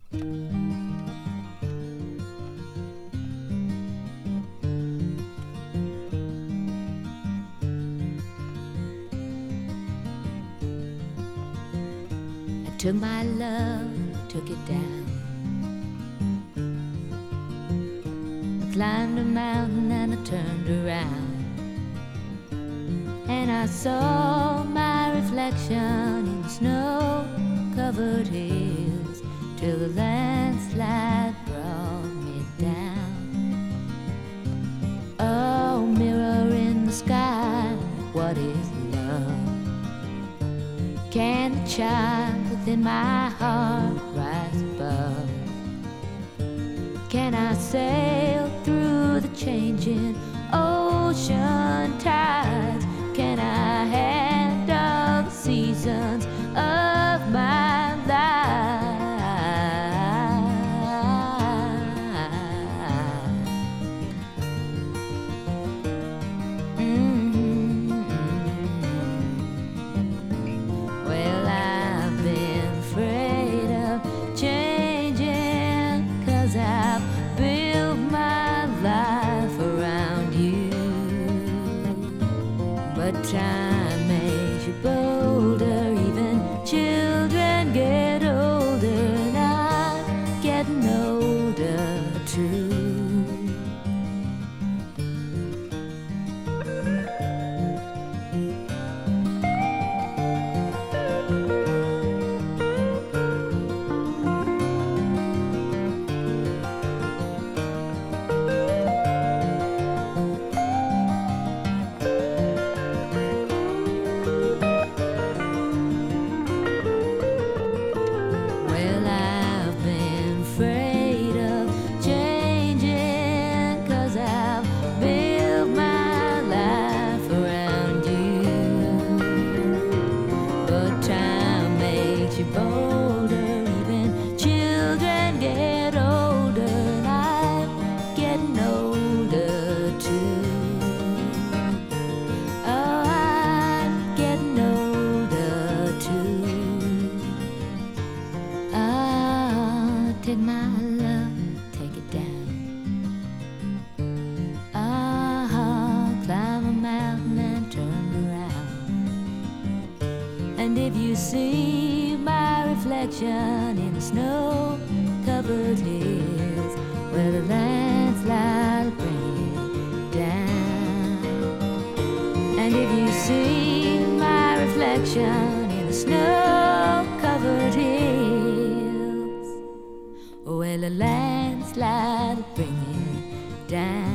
Took my love, took it down. I climbed a mountain and I turned around, and I saw my reflection in the snow-covered hills, till the landslide brought me down. Oh, mirror in the sky, what is love? Can the child within my heart rise above? Can I sail through the changing ocean tides? Can I handle the seasons of my life? Well, I've been afraid of changing, 'cause I've built my life around you. But time makes you bolder, even children get older, and I'm getting older too. Well, I've been afraid of changing, 'cause I've built my life around you. But time makes you bolder, even children get older, and I'm getting older too. Oh, I'm getting older too. Ah, take my love, take it down. Ah, climb a mountain and turn around. And if you see my reflection in the snow-covered hills, where the landslide bring it down. And if you see my reflection in the snow-covered hills, well, the landslide will bring it down.